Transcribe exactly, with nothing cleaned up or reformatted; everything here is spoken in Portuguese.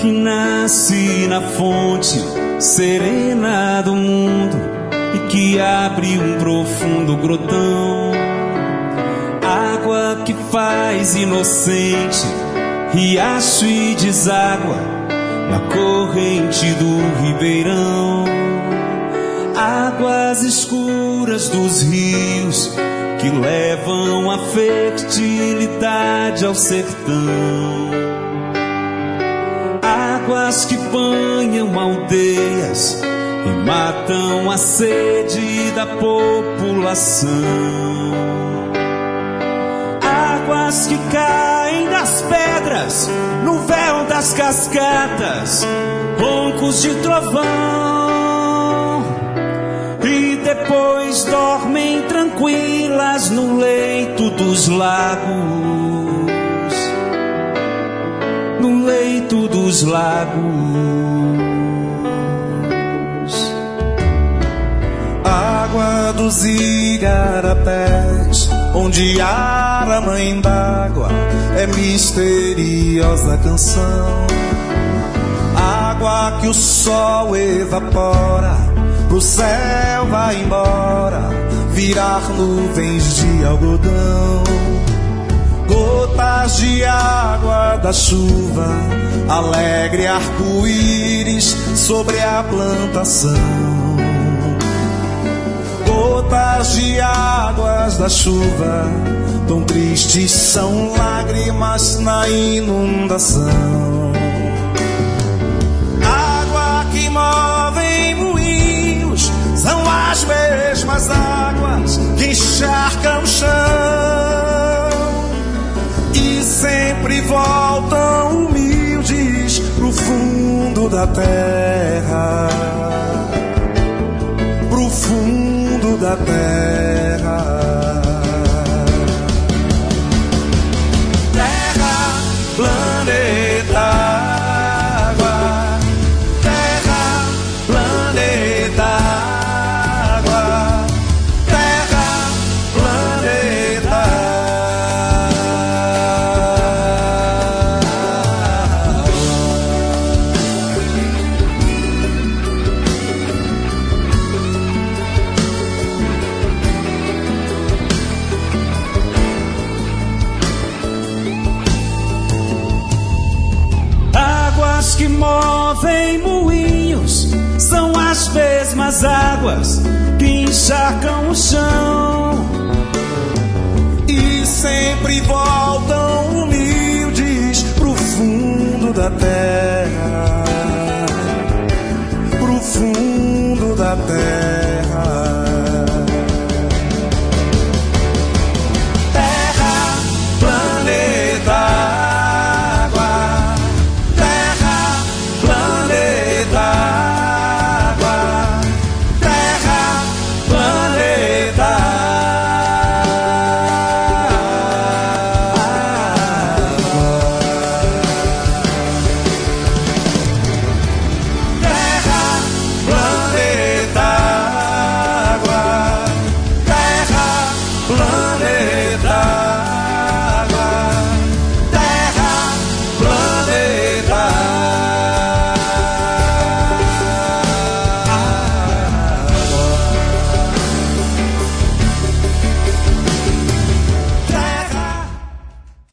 que nasce na fonte serena do mundo e que abre um profundo grotão. Água que faz inocente riacho e deságua na corrente do ribeirão. Águas escuras dos rios que levam a fertilidade ao sertão. Águas que banham aldeias e matam a sede da população. Águas que caem das pedras no véu das cascatas, roncos de trovão, e depois dormem tranquilas no leito dos lagos, no leito dos lagos. Água dos igarapés, onde a mãe d'água é misteriosa canção. Água que o sol evapora, pro céu vai embora, virar nuvens de algodão. Gotas de água da chuva, alegre arco-íris sobre a plantação. Gotas de águas da chuva, tão tristes são lágrimas na inundação. Água que move moinhos, são as mesmas águas que encharcam o chão e sempre voltam humildes pro fundo da terra, pro fundo da terra. Terra, planeta, água. Terra, planeta, água. Terra, planeta, que movem moinhos, são as mesmas águas que encharcam o chão e sempre voltam humildes pro fundo da terra, pro fundo da terra.